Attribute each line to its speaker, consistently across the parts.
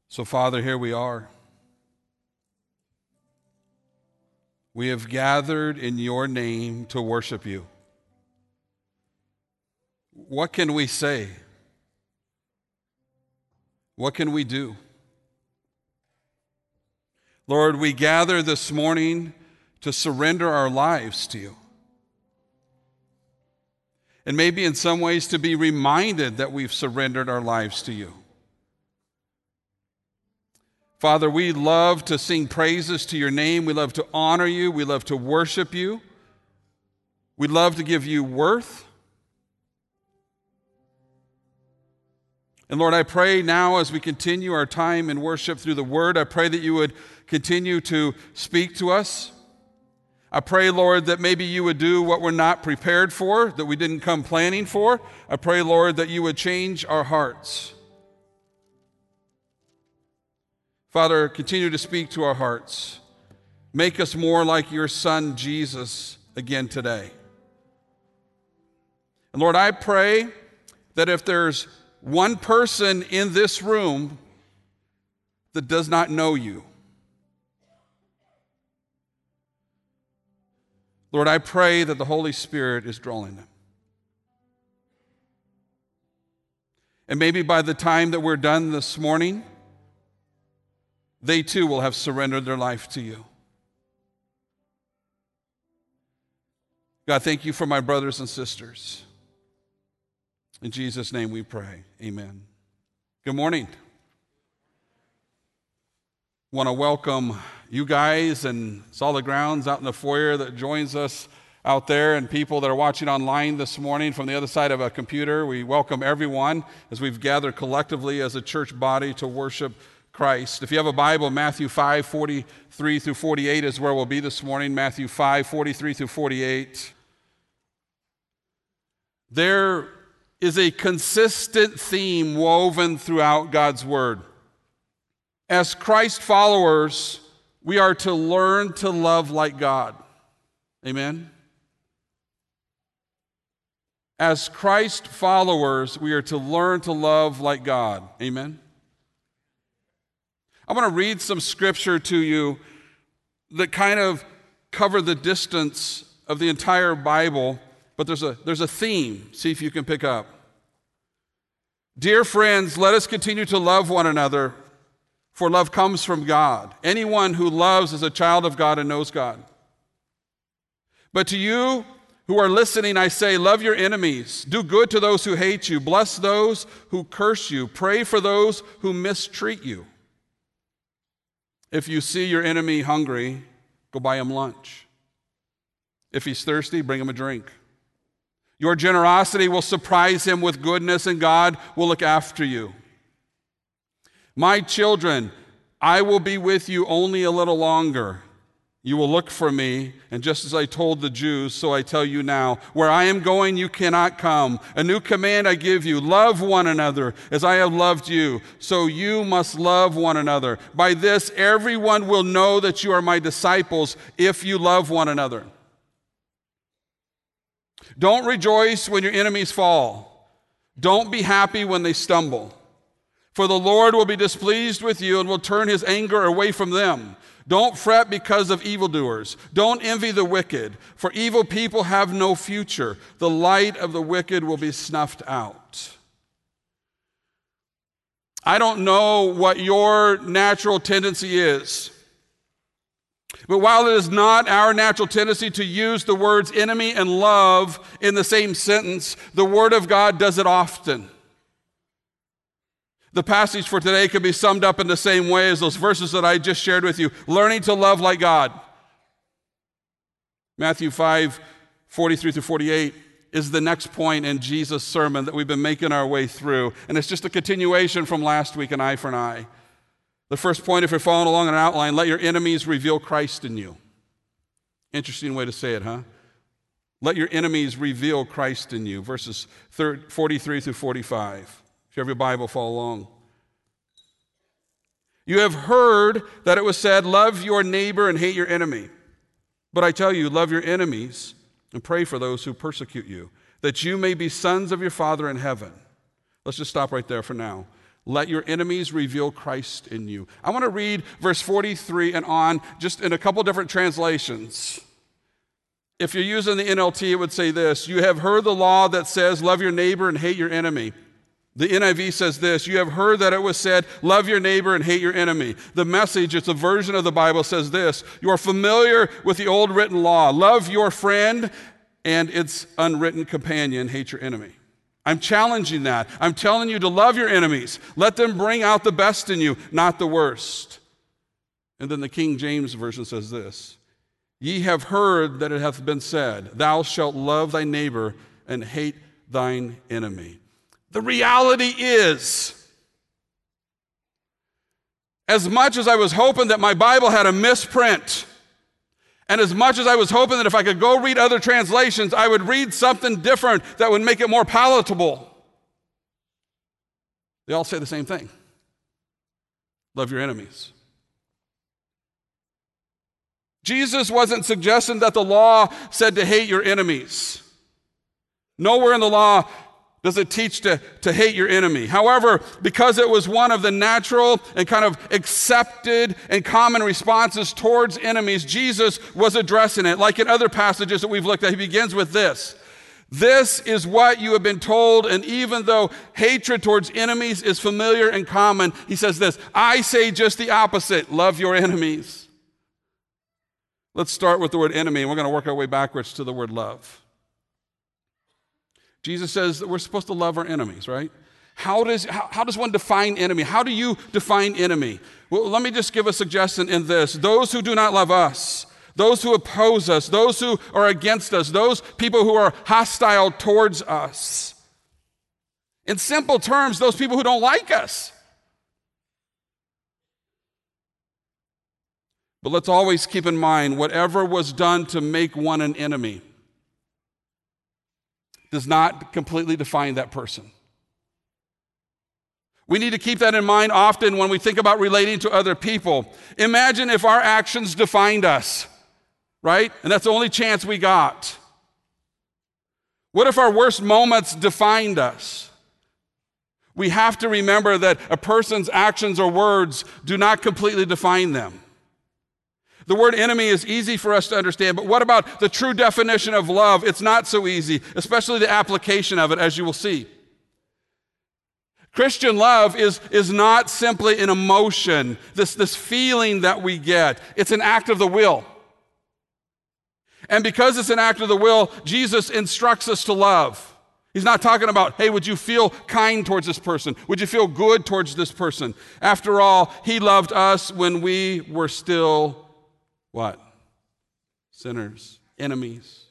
Speaker 1: So, Father, here we are. We have gathered in your name to worship you. What can we say? What can we do? Lord, we gather this morning to surrender our lives to you. And maybe in some ways to be reminded that we've surrendered our lives to you. Father, we love to sing praises to your name. We love to honor you. We love to worship you. We love to give you worth. And Lord, I pray now as we continue our time in worship through the word, I pray that you would continue to speak to us. I pray, Lord, that maybe you would do what we're not prepared for, that we didn't come planning for. I pray, Lord, that you would change our hearts. Father, continue to speak to our hearts. Make us more like your Son, Jesus, again today. And Lord, I pray that if there's one person in this room that does not know you, Lord, I pray that the Holy Spirit is drawing them. And maybe by the time that we're done this morning, they too will have surrendered their life to you. God, thank you for my brothers and sisters. In Jesus' name we pray. Amen. Good morning. Want to welcome you guys and Solid Grounds out in the foyer that joins us out there, and people that are watching online this morning from the other side of a computer. We welcome everyone as we've gathered collectively as a church body to worship Christ. If you have a Bible, Matthew 5:43 through 48 is where we'll be this morning. Matthew 5:43 through 48. There is a consistent theme woven throughout God's word. As Christ followers, we are to learn to love like God. Amen? As Christ followers, we are to learn to love like God. Amen? I want to read some scripture to you that kind of cover the distance of the entire Bible, but there's a theme. See if you can pick up. Dear friends, let us continue to love one another, for love comes from God. Anyone who loves is a child of God and knows God. But to you who are listening, I say, love your enemies. Do good to those who hate you. Bless those who curse you. Pray for those who mistreat you. If you see your enemy hungry, go buy him lunch. If he's thirsty, bring him a drink. Your generosity will surprise him with goodness, and God will look after you. My children, I will be with you only a little longer. You will look for me, and just as I told the Jews, so I tell you now, where I am going, you cannot come. A new command I give you, love one another as I have loved you, so you must love one another. By this, everyone will know that you are my disciples if you love one another. Don't rejoice when your enemies fall. Don't be happy when they stumble. For the Lord will be displeased with you and will turn his anger away from them. Don't fret because of evildoers. Don't envy the wicked, for evil people have no future. The light of the wicked will be snuffed out. I don't know what your natural tendency is, but while it is not our natural tendency to use the words enemy and love in the same sentence, the Word of God does it often. The passage for today could be summed up in the same way as those verses that I just shared with you. Learning to love like God. Matthew 5:43 through 48 is the next point in Jesus' sermon that we've been making our way through. And it's just a continuation from last week, an eye for an eye. The first point, if you're following along in an outline, let your enemies reveal Christ in you. Interesting way to say it, huh? Let your enemies reveal Christ in you. Verses 43 through 45. If you have your Bible, follow along. You have heard that it was said, love your neighbor and hate your enemy. But I tell you, love your enemies and pray for those who persecute you, that you may be sons of your Father in heaven. Let's just stop right there for now. let your enemies reveal Christ in you. I want to read verse 43 and on, just in a couple different translations. If you're using the NLT, it would say this: you have heard the law that says, love your neighbor and hate your enemy. The NIV says this: you have heard that it was said, love your neighbor and hate your enemy. The Message, it's a version of the Bible, says this: you are familiar with the old written law, love your friend and its unwritten companion, hate your enemy. I'm challenging that. I'm telling you to love your enemies. Let them bring out the best in you, not the worst. And then the King James Version says this: ye have heard that it hath been said, thou shalt love thy neighbor and hate thine enemy. The reality is, as much as I was hoping that my Bible had a misprint, and as much as I was hoping that if I could go read other translations, I would read something different that would make it more palatable, they all say the same thing: love your enemies. Jesus wasn't suggesting that the law said to hate your enemies. Nowhere in the law does it teach to hate your enemy. However, because it was one of the natural and kind of accepted and common responses towards enemies, Jesus was addressing it. Like in other passages that we've looked at, he begins with this: this is what you have been told, and even though hatred towards enemies is familiar and common, he says this: I say just the opposite, love your enemies. Let's start with the word enemy, and we're going to work our way backwards to the word love. Jesus says that we're supposed to love our enemies, right? How does one define enemy? How do you define enemy? Well, let me just give a suggestion in this: those who do not love us, those who oppose us, those who are against us, those people who are hostile towards us. In simple terms, those people who don't like us. But let's always keep in mind, whatever was done to make one an enemy does not completely define that person. We need to keep that in mind often when we think about relating to other people. Imagine if our actions defined us, right? And that's the only chance we got. What if our worst moments defined us? We have to remember that a person's actions or words do not completely define them. The word enemy is easy for us to understand, but what about the true definition of love? It's not so easy, especially the application of it, as you will see. Christian love is not simply an emotion, this feeling that we get. It's an act of the will. And because it's an act of the will, Jesus instructs us to love. He's not talking about, hey, would you feel kind towards this person? Would you feel good towards this person? After all, he loved us when we were still what? Sinners, enemies.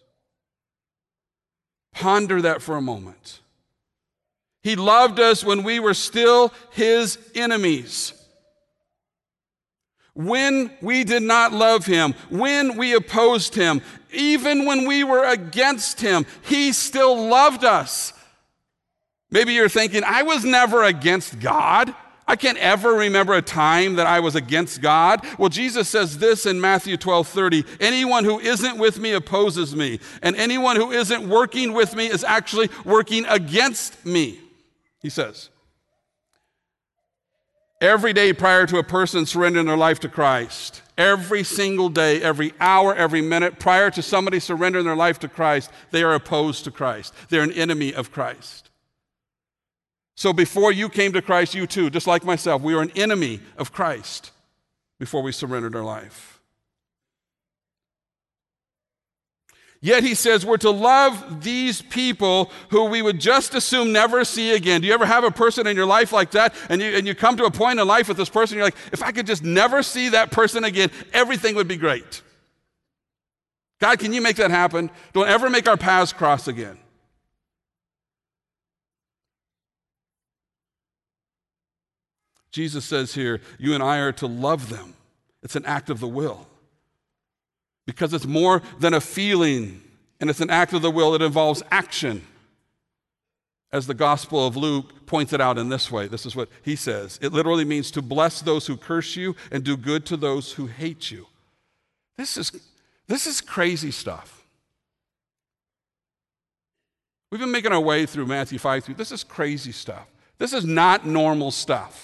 Speaker 1: Ponder that for a moment. He loved us when we were still his enemies. When we did not love him, when we opposed him, even when we were against him, he still loved us. Maybe you're thinking, I was never against God. I can't ever remember a time that I was against God. Well, Jesus says this in Matthew 12:30, anyone who isn't with me opposes me, and anyone who isn't working with me is actually working against me, he says. Every day prior to a person surrendering their life to Christ, every single day, every hour, every minute prior to somebody surrendering their life to Christ, they are opposed to Christ. They're an enemy of Christ. So before you came to Christ, you too, just like myself, we were an enemy of Christ before we surrendered our life. Yet he says we're to love these people who we would just assume never see again. Do you ever have a person in your life like that, and you come to a point in life with this person, you're like, if I could just never see that person again, everything would be great. God, can you make that happen? Don't ever make our paths cross again. Jesus says here, you and I are to love them. It's an act of the will. Because it's more than a feeling, and it's an act of the will. It involves action. As the Gospel of Luke points it out in this way, this is what he says. It literally means to bless those who curse you and do good to those who hate you. This is crazy stuff. We've been making our way through Matthew 5. This is crazy stuff. This is not normal stuff.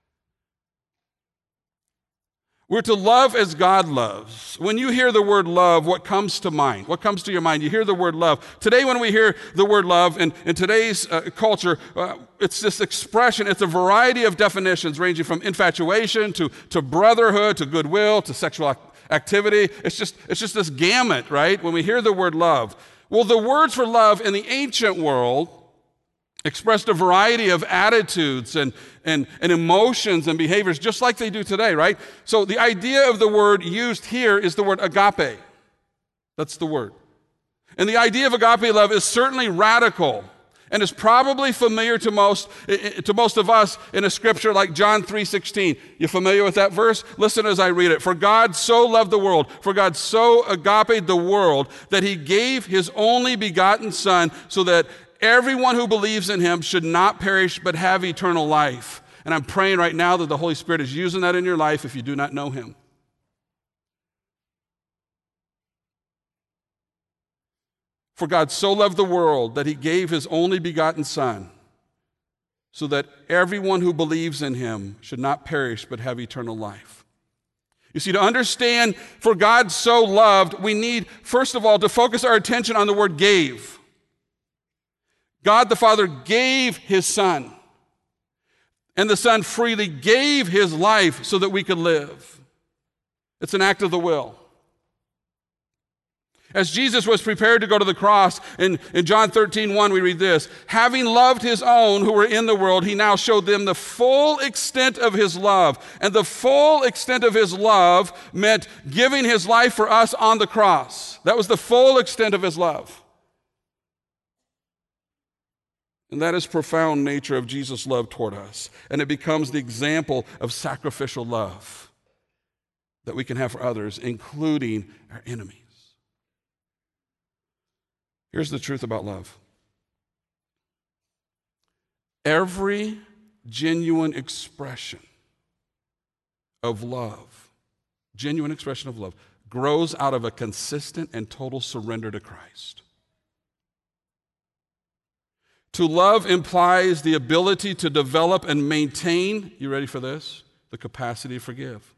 Speaker 1: We're to love as God loves. When you hear the word love, what comes to mind? What comes to your mind? You hear the word love. Today, when we hear the word love in today's culture, it's this expression. It's a variety of definitions ranging from infatuation to brotherhood to goodwill to sexual activity. It's just this gamut, right? When we hear the word love. Well, the words for love in the ancient world expressed a variety of attitudes and emotions and behaviors, just like they do today, right? So the idea of the word used here is the word agape. That's the word. And the idea of agape love is certainly radical and is probably familiar to most of us in a scripture like John 3:16. You familiar with that verse? Listen as I read it. For God so loved the world, for God so agape the world, that he gave his only begotten Son, so that everyone who believes in him should not perish but have eternal life. And I'm praying right now that the Holy Spirit is using that in your life if you do not know him. For God so loved the world that he gave his only begotten Son, so that everyone who believes in him should not perish but have eternal life. You see, to understand for God so loved, we need, first of all, to focus our attention on the word gave. God the Father gave his Son, and the Son freely gave his life so that we could live. It's an act of the will. As Jesus was prepared to go to the cross, in John 13:1, we read this, having loved his own who were in the world, he now showed them the full extent of his love. And the full extent of his love meant giving his life for us on the cross. That was the full extent of his love. And that is profound nature of Jesus' love toward us. And it becomes the example of sacrificial love that we can have for others, including our enemies. Here's the truth about love. Every genuine expression of love, grows out of a consistent and total surrender to Christ. To love implies the ability to develop and maintain, you ready for this? The capacity to forgive.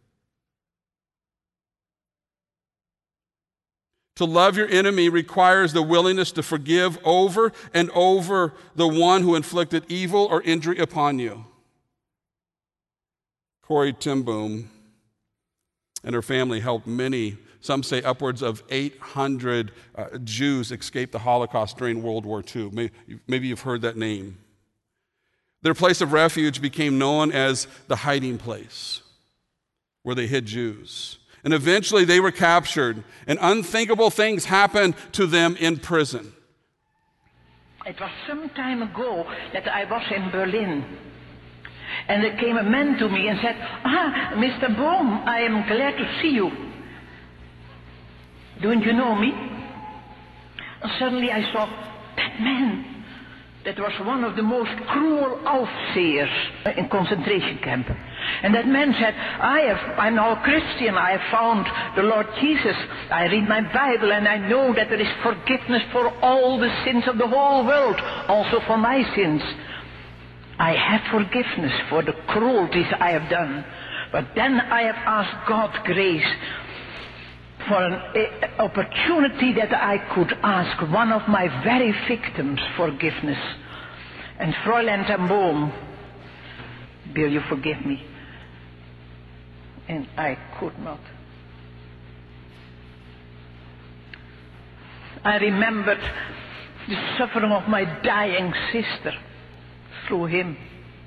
Speaker 1: To love your enemy requires the willingness to forgive over and over the one who inflicted evil or injury upon you. Corrie ten Boom and her family helped many, some say upwards of 800 Jews escape the Holocaust during World War II. Maybe you've heard that name. Their place of refuge became known as the hiding place, where they hid Jews. And eventually they were captured, and unthinkable things happened to them in prison.
Speaker 2: It was some time ago that I was in Berlin. And there came a man to me and said, Mr. Bohm, I am glad to see you. Don't you know me? And suddenly I saw that man. That was one of the most cruel overseers in concentration camp. And that man said, I'm now a Christian, I have found the Lord Jesus. I read my Bible and I know that there is forgiveness for all the sins of the whole world, also for my sins. I have forgiveness for the cruelties I have done. But then I have asked God's grace for an opportunity that I could ask one of my very victims forgiveness. And Fräulein ten Boom, will you forgive me? And I could not. I remembered the suffering of my dying sister through him.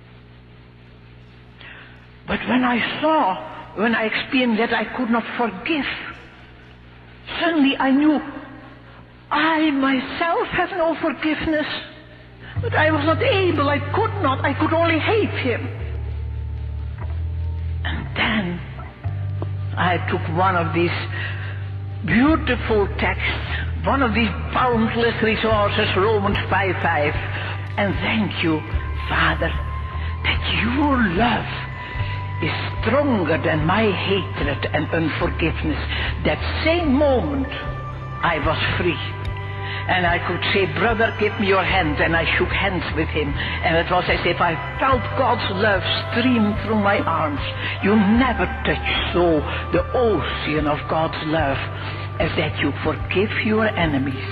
Speaker 2: But when I experienced that I could not forgive, suddenly I knew I myself have no forgiveness. But I was not able, I could only hate him. And then I took one of these beautiful texts, one of these boundless resources, Romans 5:5, and thank you, Father, that your love is stronger than my hatred and unforgiveness. That same moment I was free. And I could say, brother, give me your hand. And I shook hands with him. And it was as if I felt God's love stream through my arms. You never touch so the ocean of God's love as that you forgive your enemies.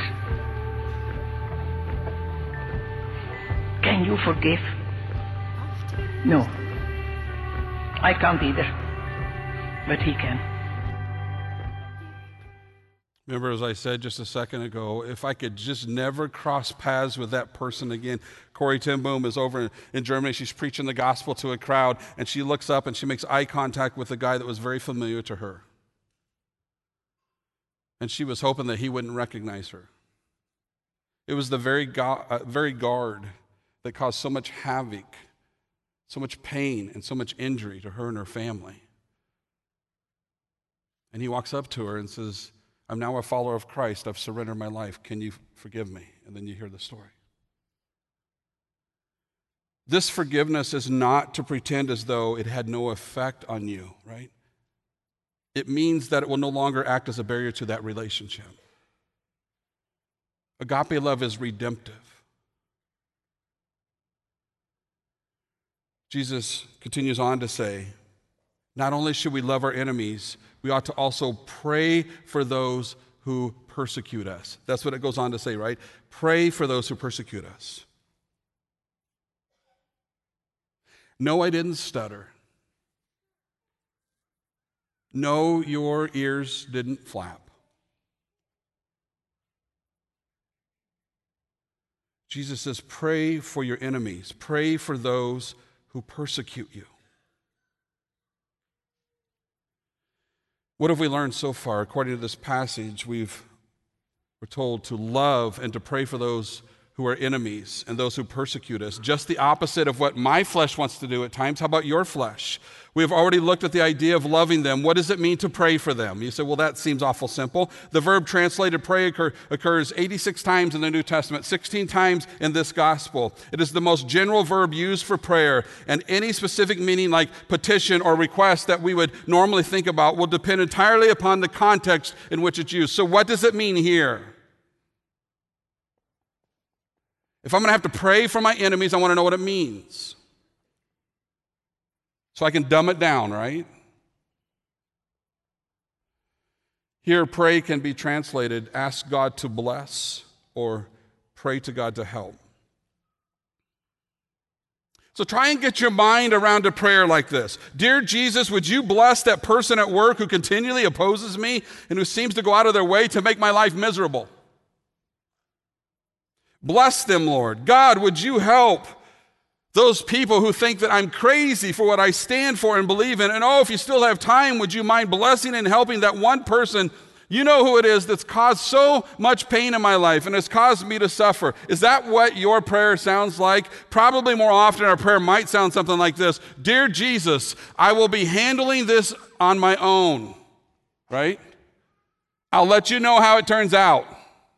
Speaker 2: Can you forgive? No. I can't either. But he can.
Speaker 1: Remember, as I said just a second ago, if I could just never cross paths with that person again. Corrie ten Boom is over in Germany. She's preaching the gospel to a crowd, and she looks up and she makes eye contact with a guy that was very familiar to her. And she was hoping that he wouldn't recognize her. It was the very guard that caused so much havoc, so much pain, and so much injury to her and her family. And he walks up to her and says, I'm now a follower of Christ. I've surrendered my life. Can you forgive me? And then you hear the story. This forgiveness is not to pretend as though it had no effect on you, right? It means that it will no longer act as a barrier to that relationship. Agape love is redemptive. Jesus continues on to say, not only should we love our enemies, we ought to also pray for those who persecute us. That's what it goes on to say, right? Pray for those who persecute us. No, I didn't stutter. No, your ears didn't flap. Jesus says, pray for your enemies. Pray for those who persecute you. What have we learned so far? According to this passage, we're told to love and to pray for those who are enemies and those who persecute us. Just the opposite of what my flesh wants to do at times. How about your flesh? We have already looked at the idea of loving them. What does it mean to pray for them? You say, well, that seems awful simple. The verb translated pray occurs 86 times in the New Testament, 16 times in this gospel. It is the most general verb used for prayer, and any specific meaning like petition or request that we would normally think about will depend entirely upon the context in which it's used. So what does it mean here? If I'm going to have to pray for my enemies, I want to know what it means. So I can dumb it down, right? Here, pray can be translated, ask God to bless, or pray to God to help. So try and get your mind around a prayer like this. Dear Jesus, would you bless that person at work who continually opposes me and who seems to go out of their way to make my life miserable? Bless them, Lord. God, would you help those people who think that I'm crazy for what I stand for and believe in? And if you still have time, would you mind blessing and helping that one person, you know who it is, that's caused so much pain in my life and has caused me to suffer? Is that what your prayer sounds like? Probably more often our prayer might sound something like this. Dear Jesus, I will be handling this on my own, right? I'll let you know how it turns out.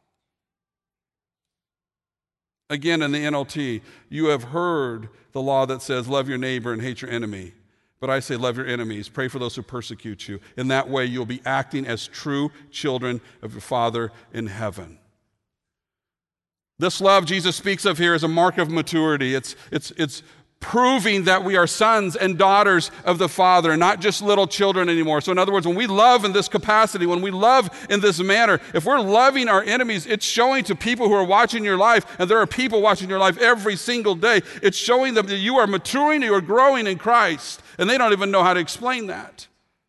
Speaker 1: Again, in the NLT, you have heard the law that says, love your neighbor and hate your enemy. But I say, love your enemies. Pray for those who persecute you. In that way, you'll be acting as true children of your Father in heaven. This love Jesus speaks of here is a mark of maturity. It's proving that we are sons and daughters of the Father, not just little children anymore. So in other words, when we love in this capacity, when we love in this manner, if we're loving our enemies, it's showing to people who are watching your life, and there are people watching your life every single day, it's showing them that you are maturing, you are growing in Christ, and they don't even know how to explain that.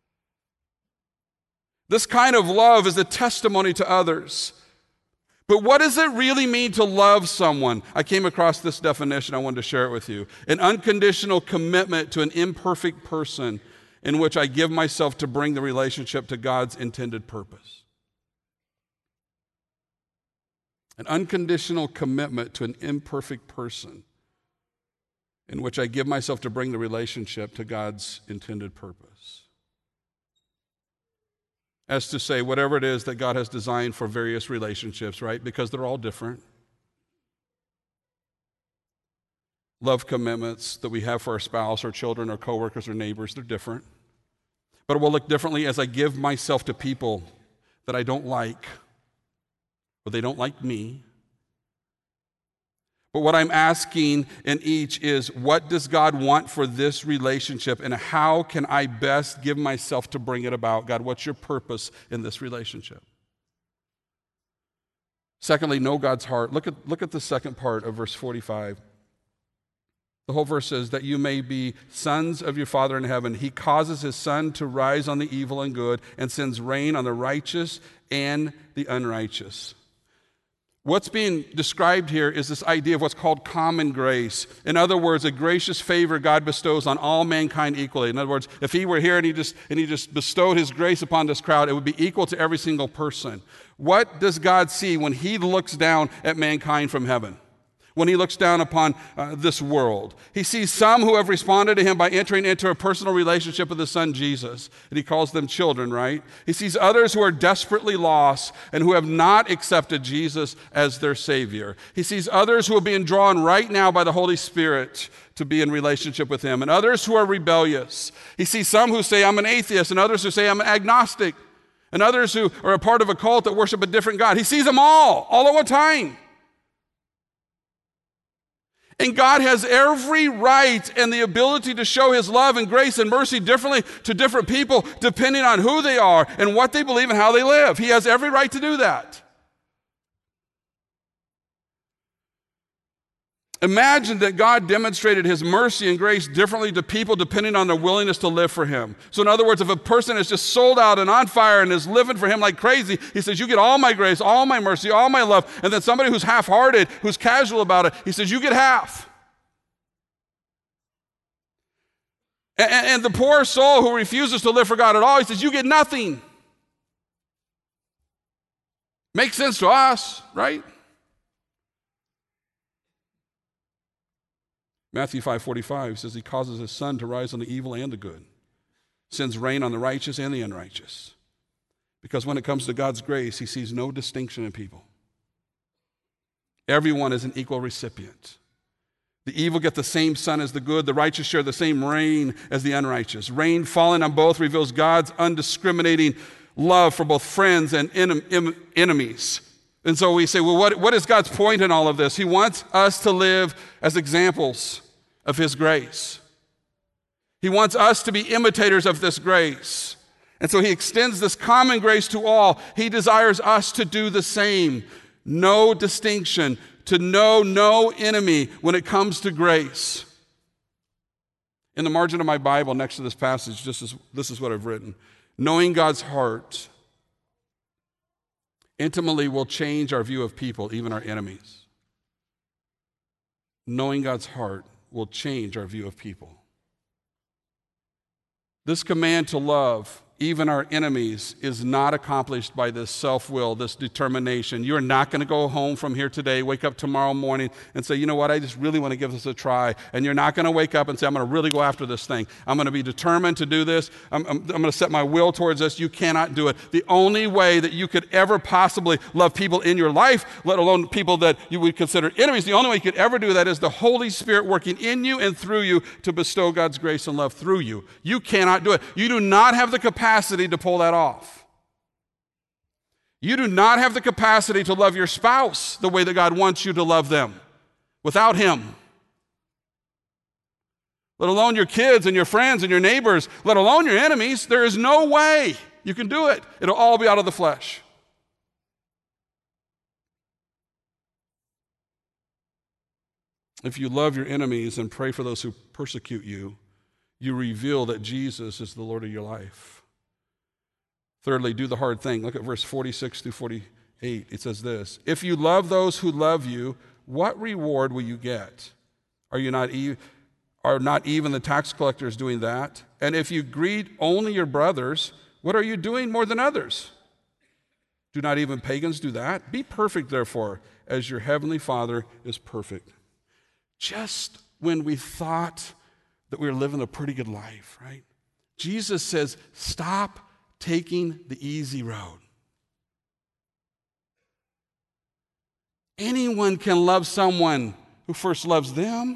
Speaker 1: This kind of love is a testimony to others. But what does it really mean to love someone? I came across this definition. I wanted to share it with you. An unconditional commitment to an imperfect person in which I give myself to bring the relationship to God's intended purpose. An unconditional commitment to an imperfect person in which I give myself to bring the relationship to God's intended purpose. As to say, whatever it is that God has designed for various relationships, right? Because they're all different. Love commitments that we have for our spouse, our children, our coworkers, our neighbors, they're different. But it will look differently as I give myself to people that I don't like, or they don't like me. But what I'm asking in each is, what does God want for this relationship, and how can I best give myself to bring it about? God, what's your purpose in this relationship? Secondly, know God's heart. Look at the second part of verse 45. The whole verse says that you may be sons of your Father in heaven. He causes his sun to rise on the evil and good and sends rain on the righteous and the unrighteous. What's being described here is this idea of what's called common grace. In other words, a gracious favor God bestows on all mankind equally. In other words, if he were here and he just bestowed his grace upon this crowd, it would be equal to every single person. What does God see when he looks down at mankind from heaven? When he looks down upon this world, he sees some who have responded to him by entering into a personal relationship with his son Jesus, and he calls them children, right? He sees others who are desperately lost and who have not accepted Jesus as their Savior. He sees others who are being drawn right now by the Holy Spirit to be in relationship with him, and others who are rebellious. He sees some who say, I'm an atheist, and others who say, I'm an agnostic, and others who are a part of a cult that worship a different God. He sees them all at one time. And God has every right and the ability to show his love and grace and mercy differently to different people depending on who they are and what they believe and how they live. He has every right to do that. Imagine that God demonstrated his mercy and grace differently to people depending on their willingness to live for him. So in other words, if a person is just sold out and on fire and is living for him like crazy, he says, you get all my grace, all my mercy, all my love. And then somebody who's half-hearted, who's casual about it, he says, you get half. And the poor soul who refuses to live for God at all, he says, you get nothing. Makes sense to us, right? Matthew 5:45 says he causes his sun to rise on the evil and the good, sends rain on the righteous and the unrighteous. Because when it comes to God's grace, he sees no distinction in people. Everyone is an equal recipient. The evil get the same sun as the good. The righteous share the same rain as the unrighteous. Rain falling on both reveals God's undiscriminating love for both friends and enemies. And so we say, well, what is God's point in all of this? He wants us to live as examples of his grace. He wants us to be imitators of this grace. And so he extends this common grace to all. He desires us to do the same. No distinction, to know no enemy when it comes to grace. In the margin of my Bible next to this passage, this is what I've written. Knowing God's heart intimately will change our view of people, even our enemies. Knowing God's heart will change our view of people. This command to love even our enemies is not accomplished by this self-will, this determination. You're not going to go home from here today, wake up tomorrow morning and say, you know what, I just really want to give this a try. And you're not going to wake up and say, I'm going to really go after this thing. I'm going to be determined to do this. I'm going to set my will towards this. You cannot do it. The only way that you could ever possibly love people in your life, let alone people that you would consider enemies, the only way you could ever do that is the Holy Spirit working in you and through you to bestow God's grace and love through you. You cannot do it. You do not have the capacity to pull that off. You do not have the capacity to love your spouse the way that God wants you to love them without him. Let alone your kids and your friends and your neighbors, let alone your enemies. There is no way you can do it. It'll all be out of the flesh. If you love your enemies and pray for those who persecute you, you reveal that Jesus is the Lord of your life. Thirdly, do the hard thing. Look at verse 46 through 48. It says this, if you love those who love you, what reward will you get? Are not even the tax collectors doing that? And if you greet only your brothers, what are you doing more than others? Do not even pagans do that? Be perfect, therefore, as your heavenly Father is perfect. Just when we thought that we were living a pretty good life, right? Jesus says, stop taking the easy road. Anyone can love someone who first loves them.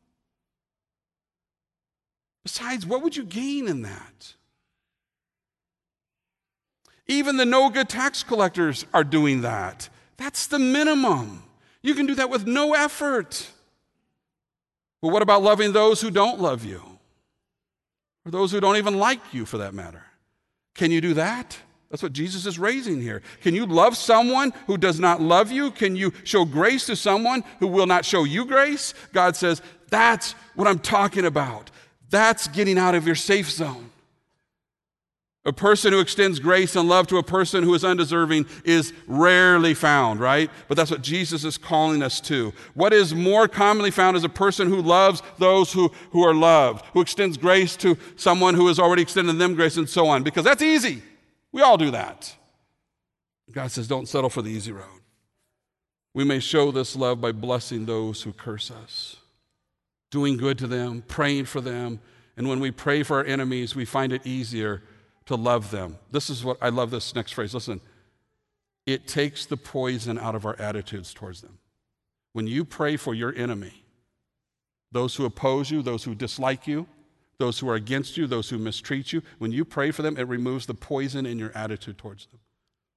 Speaker 1: Besides, what would you gain in that? Even the no good tax collectors are doing that. That's the minimum. You can do that with no effort. But what about loving those who don't love you? Or those who don't even like you, for that matter? Can you do that? That's what Jesus is raising here. Can you love someone who does not love you? Can you show grace to someone who will not show you grace? God says, that's what I'm talking about. That's getting out of your safe zone. A person who extends grace and love to a person who is undeserving is rarely found, right? But that's what Jesus is calling us to. What is more commonly found is a person who loves those who are loved, who extends grace to someone who has already extended them grace, and so on, because that's easy. We all do that. God says, don't settle for the easy road. We may show this love by blessing those who curse us, doing good to them, praying for them, and when we pray for our enemies, we find it easier to love them. This is what I love, this next phrase. Listen, it takes the poison out of our attitudes towards them. When you pray for your enemy, those who oppose you, those who dislike you, those who are against you, those who mistreat you, when you pray for them, it removes the poison in your attitude towards them.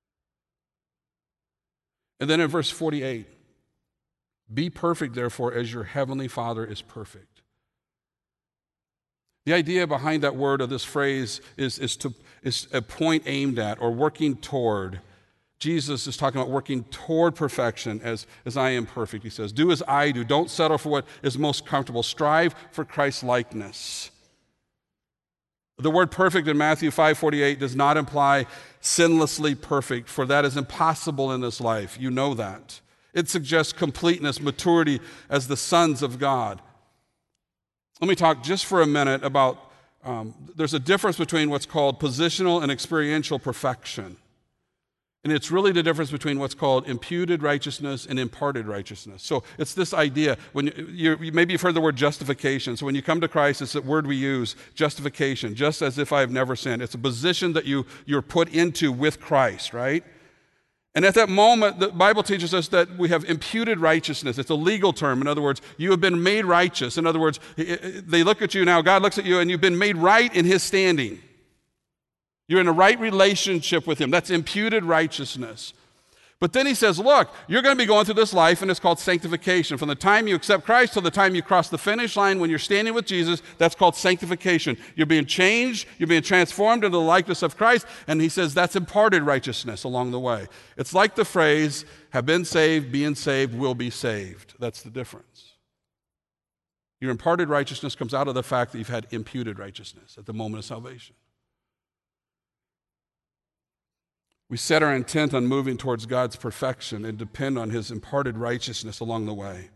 Speaker 1: And then in verse 48, be perfect, therefore, as your heavenly Father is perfect. The idea behind that word, of this phrase, is a point aimed at or working toward. Jesus is talking about working toward perfection as I am perfect, he says. Do as I do. Don't settle for what is most comfortable. Strive for Christ's likeness. The word perfect in Matthew 5:48 does not imply sinlessly perfect, for that is impossible in this life. You know that. It suggests completeness, maturity as the sons of God. Let me talk just for a minute about, there's a difference between what's called positional and experiential perfection. And it's really the difference between what's called imputed righteousness and imparted righteousness. So it's this idea, when maybe you've heard the word justification. So when you come to Christ, it's the word we use, justification, just as if I have never sinned. It's a position that you're put into with Christ, right? And at that moment, the Bible teaches us that we have imputed righteousness. It's a legal term. In other words, you have been made righteous. In other words, they look at you now, God looks at you, and you've been made right in his standing. You're in a right relationship with him. That's imputed righteousness. But then he says, look, you're going to be going through this life, and it's called sanctification. From the time you accept Christ till the time you cross the finish line when you're standing with Jesus, that's called sanctification. You're being changed, you're being transformed into the likeness of Christ, and he says that's imparted righteousness along the way. It's like the phrase, have been saved, being saved, will be saved. That's the difference. Your imparted righteousness comes out of the fact that you've had imputed righteousness at the moment of salvation. We set our intent on moving towards God's perfection and depend on his imparted righteousness along the way.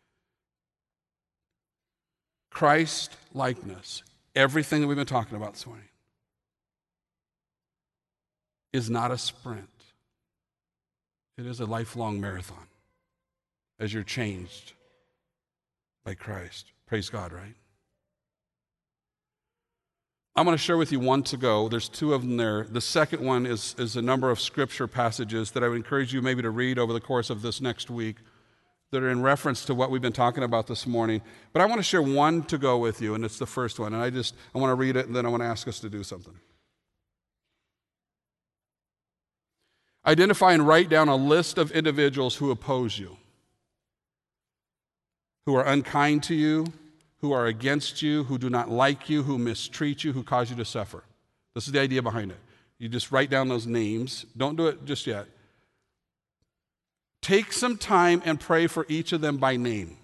Speaker 1: Christ likeness, everything that we've been talking about this morning, is not a sprint. It is a lifelong marathon as you're changed by Christ. Praise God, right? I'm going to share with you one to go. There's two of them there. The second one is a number of scripture passages that I would encourage you maybe to read over the course of this next week that are in reference to what we've been talking about this morning. But I want to share one to go with you, and it's the first one. And I want to read it, and then I want to ask us to do something. Identify and write down a list of individuals who oppose you, who are unkind to you, who are against you, who do not like you, who mistreat you, who cause you to suffer. This is the idea behind it. You just write down those names. Don't do it just yet. Take some time and pray for each of them by name.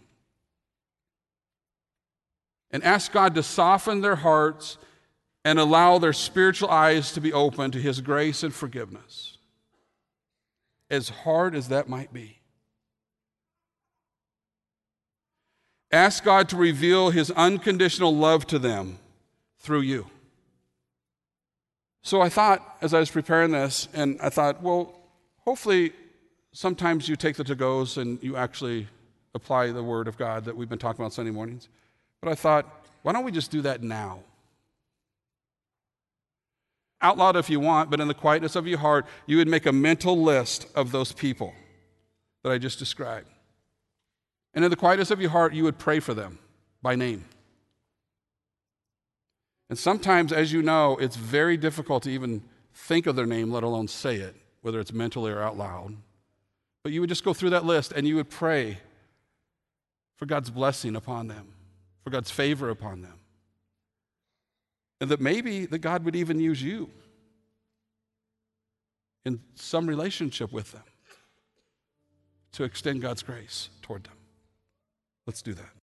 Speaker 1: And ask God to soften their hearts and allow their spiritual eyes to be open to his grace and forgiveness. As hard as that might be. Ask God to reveal his unconditional love to them through you. So I thought, as I was preparing this, and I thought, well, hopefully sometimes you take the to-goes and you actually apply the word of God that we've been talking about Sunday mornings. But I thought, why don't we just do that now? Out loud if you want, but in the quietness of your heart, you would make a mental list of those people that I just described. And in the quietness of your heart, you would pray for them by name. And sometimes, as you know, it's very difficult to even think of their name, let alone say it, whether it's mentally or out loud. But you would just go through that list and you would pray for God's blessing upon them, for God's favor upon them. And that maybe that God would even use you in some relationship with them to extend God's grace toward them. Let's do that.